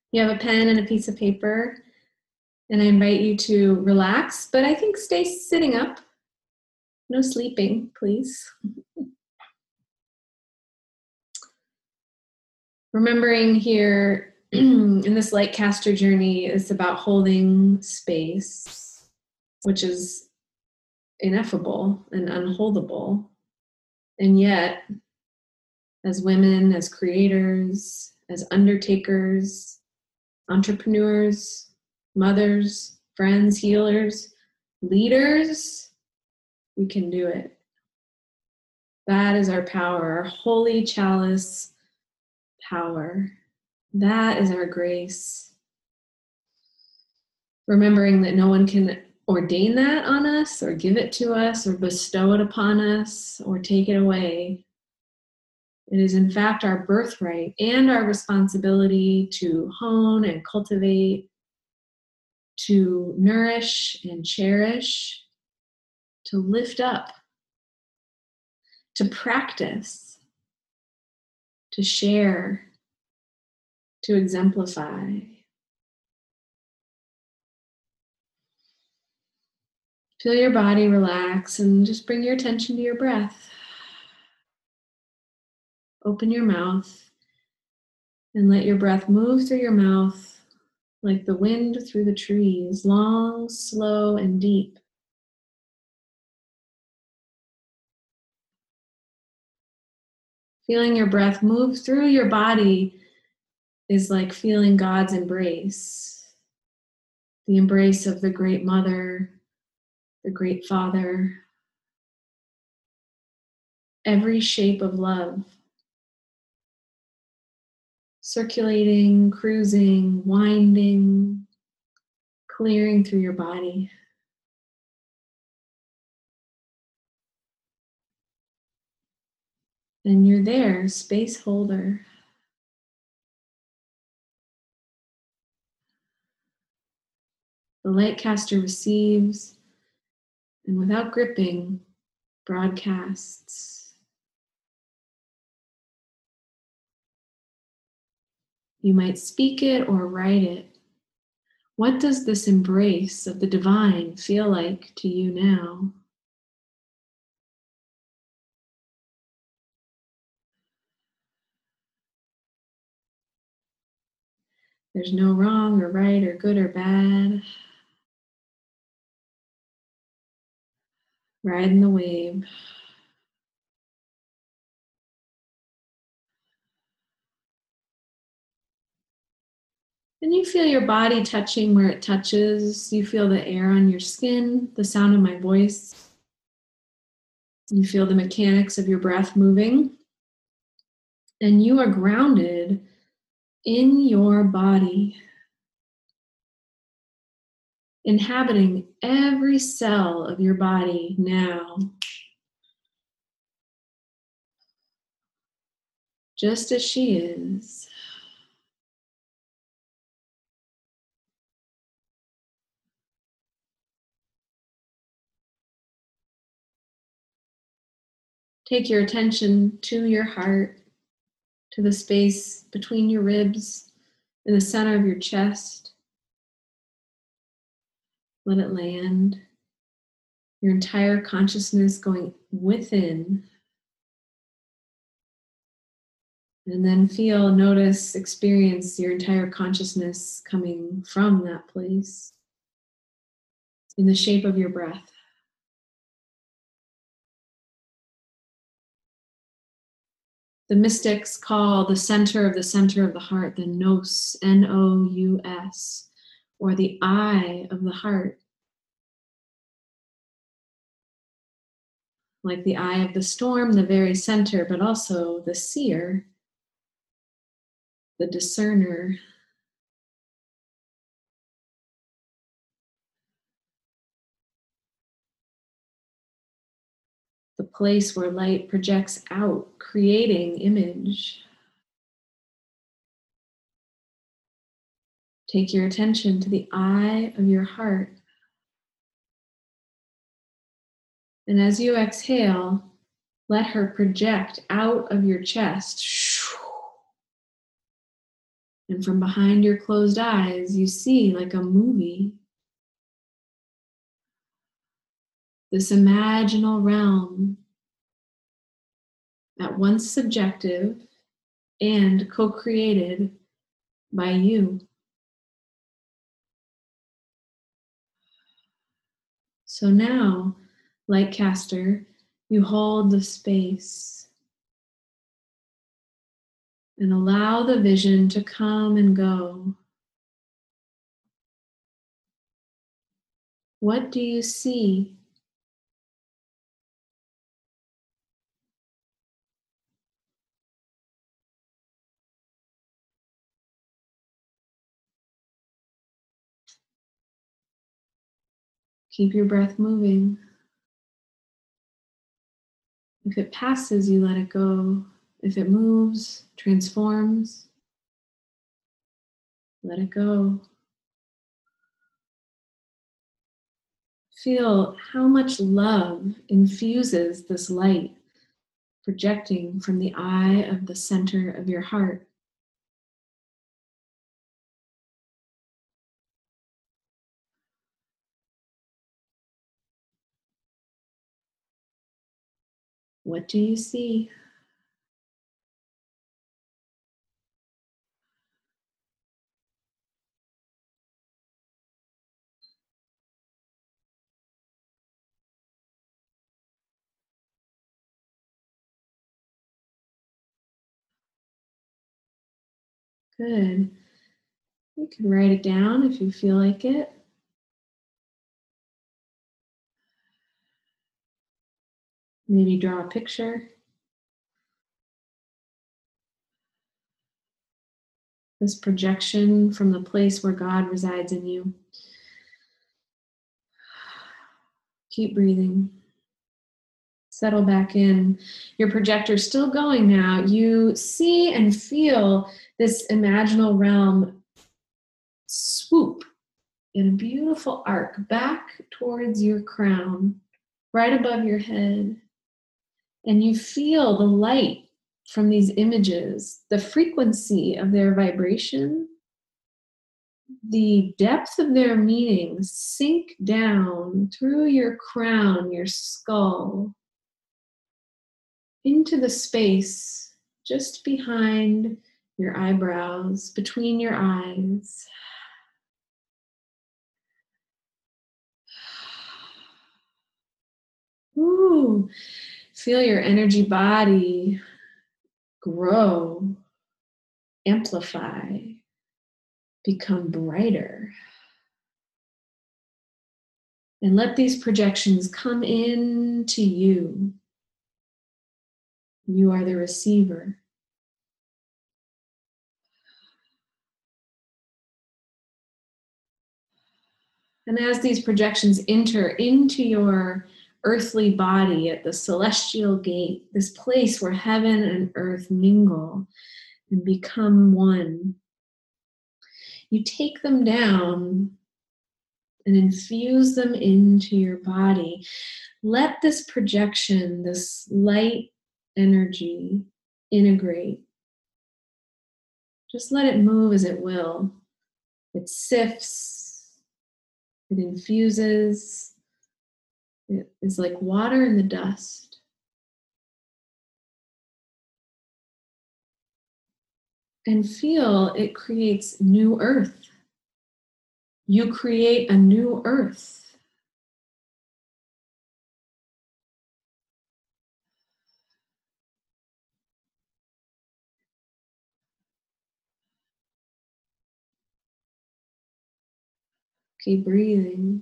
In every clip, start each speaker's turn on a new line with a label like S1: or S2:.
S1: You have a pen and a piece of paper, and I invite you to relax, but I think stay sitting up. No sleeping, please. Remembering here in this light caster journey is about holding space, which is ineffable and unholdable. And yet, as women, as creators, as undertakers, entrepreneurs, mothers, friends, healers, leaders, we can do it. That is our power, our holy chalice power. That is our grace. Remembering that no one can ordain that on us or give it to us or bestow it upon us or take it away. It is in fact our birthright and our responsibility to hone and cultivate, to nourish and cherish, to lift up, to practice, to share, to exemplify. Feel your body relax and just bring your attention to your breath. Open your mouth and let your breath move through your mouth like the wind through the trees, long, slow, and deep. Feeling your breath move through your body is like feeling God's embrace, the embrace of the great mother, the great father, every shape of love. Circulating, cruising, winding, clearing through your body. And you're there, space holder. The light caster receives and without gripping, broadcasts. You might speak it or write it. What does this embrace of the divine feel like to you now? There's no wrong or right or good or bad. Riding the wave. And you feel your body touching where it touches. You feel the air on your skin, the sound of my voice. You feel the mechanics of your breath moving. And you are grounded in your body, inhabiting every cell of your body now. Just as she is. Take your attention to your heart, to the space between your ribs, in the center of your chest. Let it land. Your entire consciousness going within. And then feel, notice, experience your entire consciousness coming from that place in the shape of your breath. The mystics call the center of the heart the nous, N-O-U-S, or the eye of the heart. Like the eye of the storm, the very center, but also the seer, the discerner. The place where light projects out, creating image. Take your attention to the eye of your heart. And as you exhale, let her project out of your chest. And from behind your closed eyes, you see, like a movie, this imaginal realm, at once subjective and co-created by you. So now, light caster, you hold the space and allow the vision to come and go. What do you see? Keep your breath moving. If it passes, you let it go. If it moves, transforms, let it go. Feel how much love infuses this light, projecting from the eye of the center of your heart. What do you see? Good. You can write it down if you feel like it. Maybe draw a picture. This projection from the place where God resides in you. Keep breathing. Settle back in. Your projector's still going now. You see and feel this imaginal realm swoop in a beautiful arc back towards your crown, right above your head. And you feel the light from these images, the frequency of their vibration, the depth of their meaning sink down through your crown, your skull, into the space just behind your eyebrows, between your eyes. Ooh, feel your energy body grow, amplify, become brighter. And let these projections come into you. You are the receiver. And as these projections enter into your earthly body at the celestial gate, this place where heaven and earth mingle and become one, you take them down and infuse them into your body. Let this projection, this light energy, integrate. Just let it move as it will. It sifts, it infuses, it is like water in the dust. And feel it creates new earth. You create a new earth. Keep breathing.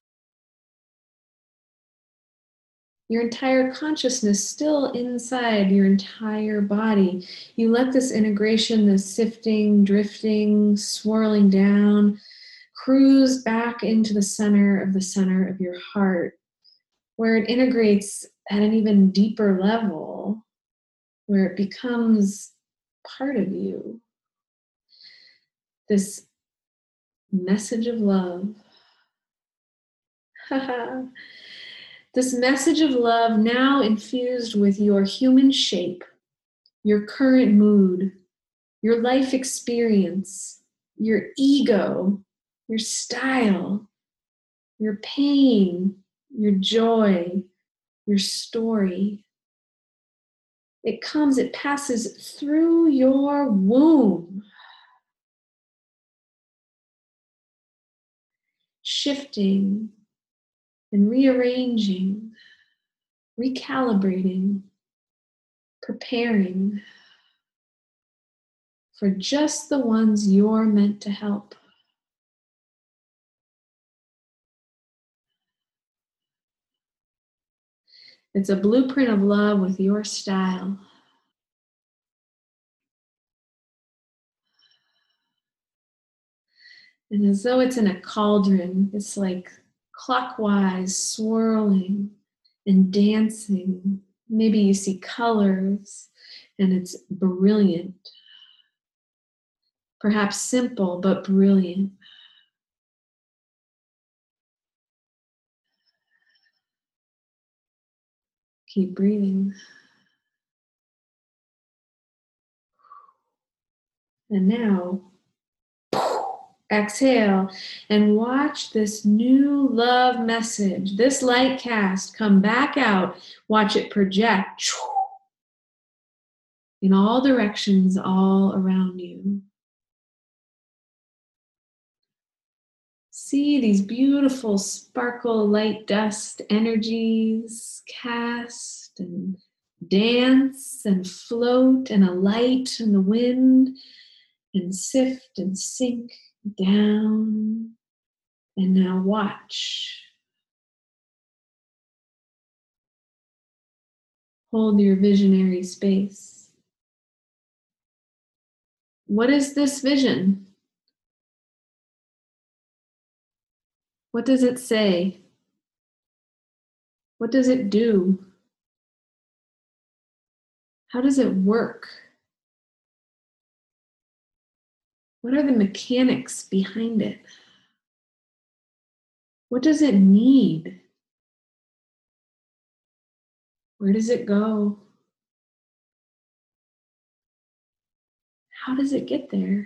S1: Your entire consciousness still inside your entire body. You let this integration, this sifting, drifting, swirling down, cruise back into the center of your heart, where it integrates at an even deeper level, where it becomes part of you. This message of love. This message of love now infused with your human shape, your current mood, your life experience, your ego, your style, your pain, your joy, your story. It passes through your womb, shifting and rearranging, recalibrating, preparing for just the ones you're meant to help. It's a blueprint of love with your style. And as though it's in a cauldron, it's like clockwise swirling and dancing. Maybe you see colors and it's brilliant. Perhaps simple, but brilliant. Keep breathing. And now, exhale and watch this new love message, this light cast come back out. Watch it project in all directions all around you. See these beautiful sparkle light dust energies cast and dance and float and alight in the wind and sift and sink down. And now watch. Hold your visionary space. What is this vision? What does it say? What does it do? How does it work? What are the mechanics behind it? What does it need? Where does it go? How does it get there?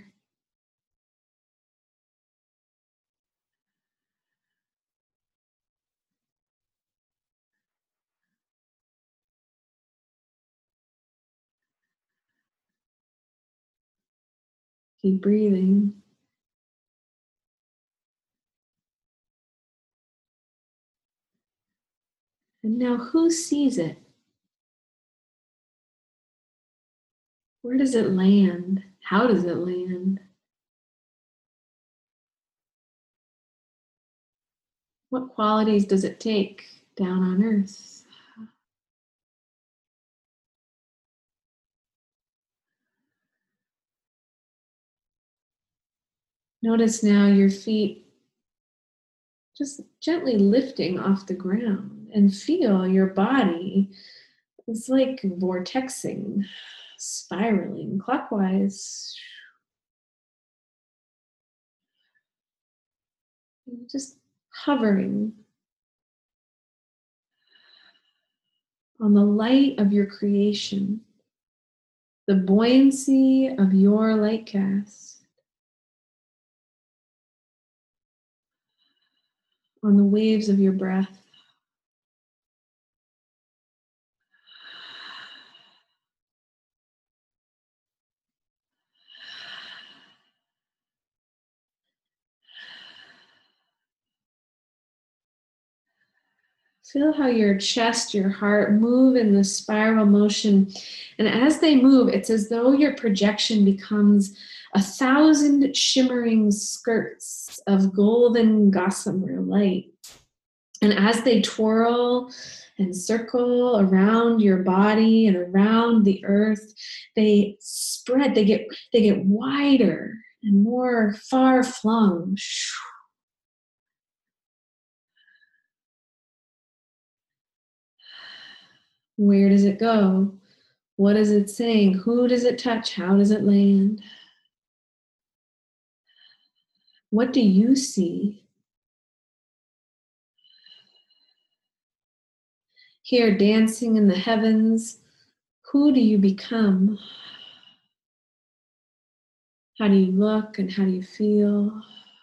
S1: Keep breathing. And now who sees it? Where does it land? How does it land? What qualities does it take down on earth? Notice now your feet just gently lifting off the ground and feel your body is like vortexing, spiraling clockwise. Just hovering on the light of your creation, the buoyancy of your light cast, on the waves of your breath. Feel how your chest, your heart move in this spiral motion. And as they move, it's as though your projection becomes 1,000 shimmering skirts of golden gossamer light. And as they twirl and circle around your body and around the earth, they spread, they get wider and more far flung. Where does it go? What is it saying? Who does it touch? How does it land? What do you see? Here, dancing in the heavens, who do you become? How do you look and how do you feel?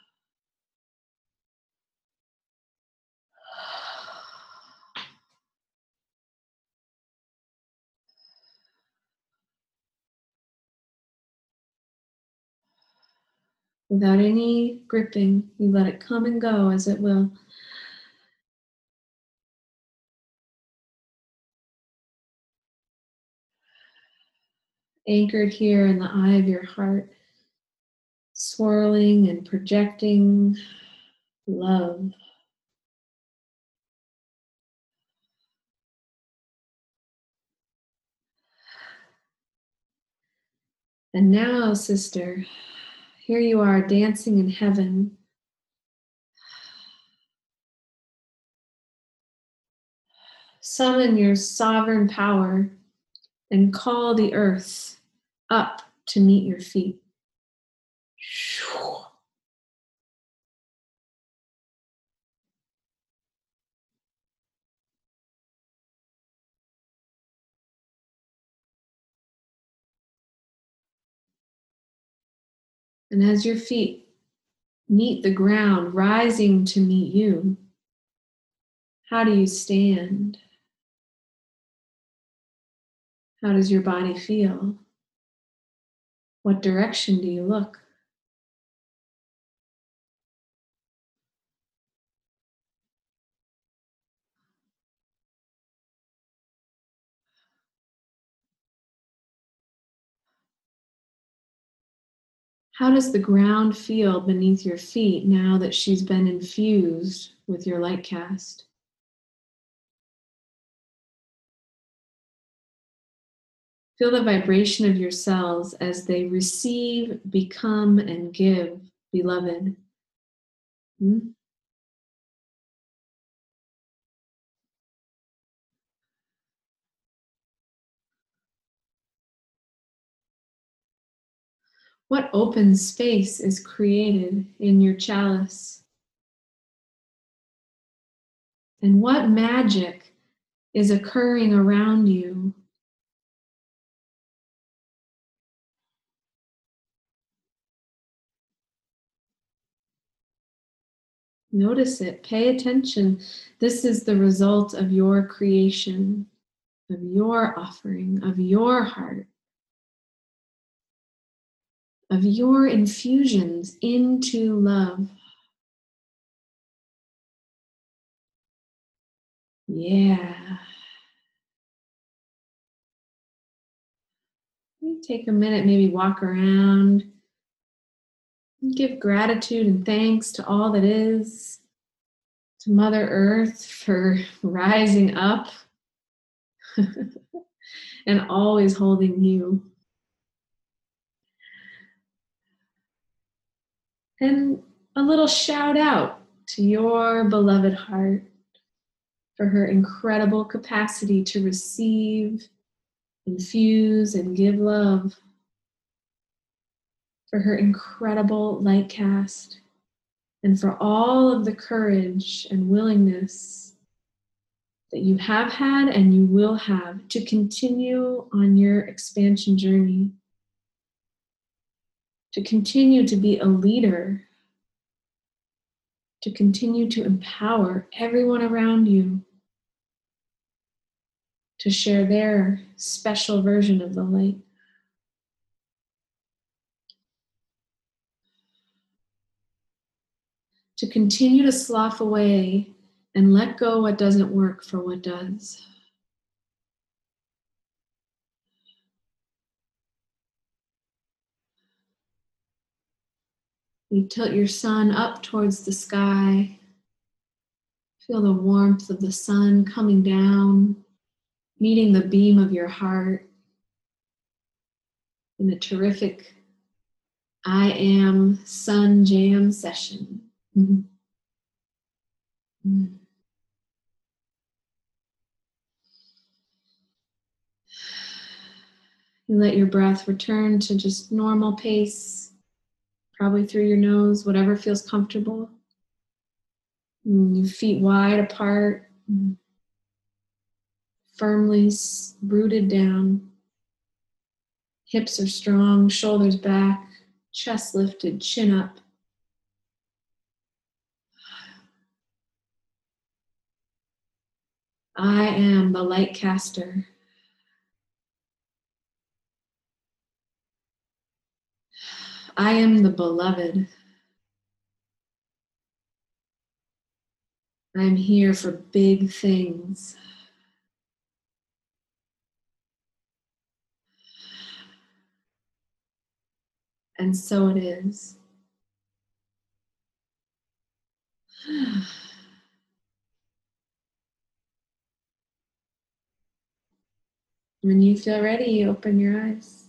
S1: Without any gripping, you let it come and go as it will. Anchored here in the eye of your heart, swirling and projecting love. And now, sister, here you are dancing in heaven. Summon your sovereign power and call the earth up to meet your feet. And as your feet meet the ground, rising to meet you, how do you stand? How does your body feel? What direction do you look? How does the ground feel beneath your feet now that she's been infused with your light cast? Feel the vibration of your cells as they receive, become, and give, beloved. What open space is created in your chalice? And what magic is occurring around you? Notice it, pay attention. This is the result of your creation, of your offering, of your heart, of your infusions into love. Yeah. You take a minute, maybe walk around, give gratitude and thanks to all that is, to Mother Earth for rising up and always holding you. And a little shout out to your beloved heart for her incredible capacity to receive, infuse, and give love, for her incredible light cast, and for all of the courage and willingness that you have had and you will have to continue on your expansion journey, to continue to be a leader, to continue to empower everyone around you to share their special version of the light. To continue to slough away and let go what doesn't work for what does. You tilt your sun up towards the sky. Feel the warmth of the sun coming down, meeting the beam of your heart in a terrific I Am Sun Jam session. Mm-hmm. Mm-hmm. You let your breath return to just normal pace, probably through your nose, whatever feels comfortable. Your feet wide apart, firmly rooted down. Hips are strong, shoulders back. Chest lifted, chin up. I am the light caster. I am the beloved. I'm here for big things. And so it is. When you feel ready, you open your eyes.